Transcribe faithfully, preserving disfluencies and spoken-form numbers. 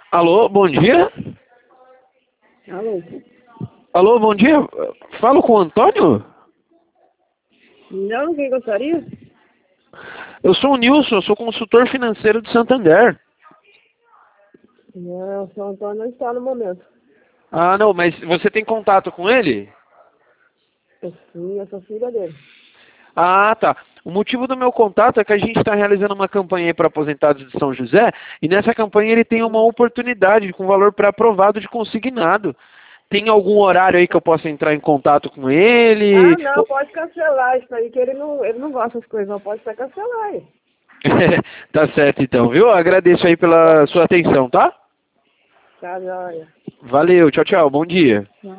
Alô, bom dia? Alô? Alô, bom dia? Falo com o Antônio? Não, quem gostaria? Eu sou o Nilson, eu sou consultor financeiro de Santander. Não, o seu Antônio não está no momento. Ah, não, mas você tem contato com ele? Eu sim, eu sou filha dele. Ah, tá. O motivo do meu contato é que a gente está realizando uma campanha para aposentados de São José e nessa campanha ele tem uma oportunidade com valor pré-aprovado de consignado. Tem algum horário aí que eu possa entrar em contato com ele? Ah, não, pode cancelar isso aí, que ele não, ele não gosta dessas coisas, não. Pode até cancelar aí. Tá certo então, viu? Agradeço aí pela sua atenção, tá? Tá, joia. Valeu, tchau, tchau, bom dia.